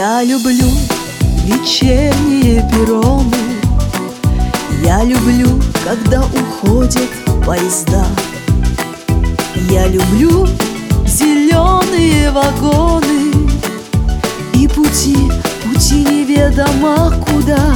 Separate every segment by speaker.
Speaker 1: Я люблю вечерние перроны, я люблю, когда уходят поезда. Я люблю зеленые вагоны и пути неведомо куда.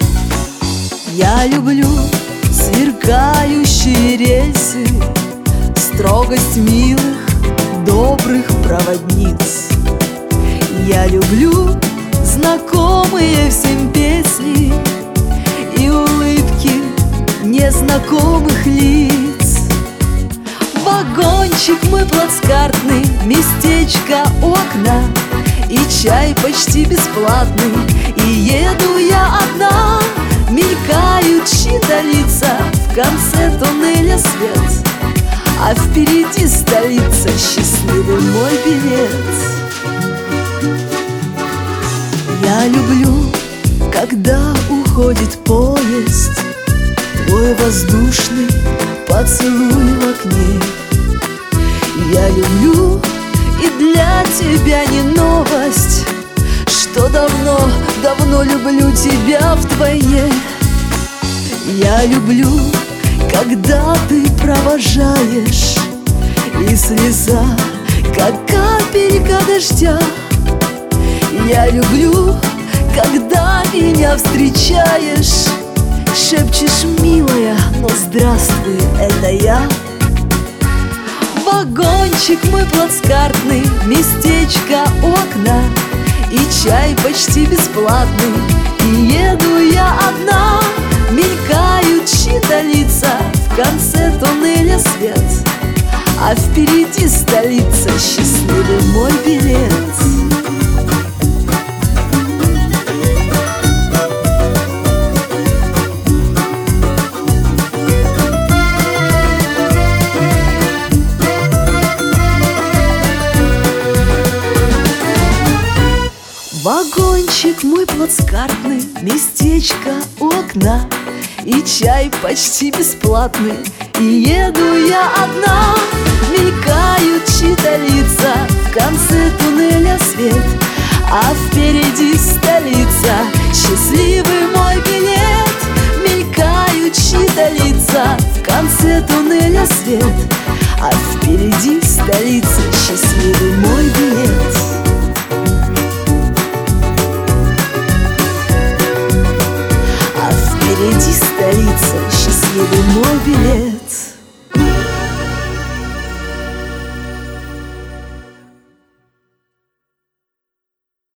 Speaker 1: Я люблю сверкающие рельсы, строгость милых, добрых проводниц. Я люблю знакомые всем песни и улыбки незнакомых лиц. Вагончик мой плацкартный, местечко у окна, и чай почти бесплатный, и еду я одна. Мелькают чьи-то лица, в конце туннеля свет, а впереди столица, счастливый мой билет. Я люблю, когда уходит поезд, твой воздушный поцелуй в окне. Я люблю, и для тебя не новость, что давно люблю тебя вдвойне. Я люблю, когда ты провожаешь, и слеза, как капелька дождя. Я люблю, когда меня встречаешь, шепчешь: милая, но здравствуй, это я. Вагончик мой плацкартный, местечко у окна, и чай почти бесплатный, и еду я одна. Мелькают чьи-то лица, в конце туннеля свет, а впереди столица, счастливый мой билет. Вагончик мой плацкартный, местечко у окна, и чай почти бесплатный, и еду я одна. Мелькают чьи-то лица, в конце туннеля свет, а впереди столица, счастливый мой билет. Мелькают чьи-то лица, в конце туннеля свет, а впереди столица, счастливый мой билет. Впереди столица, счастливый мой билет.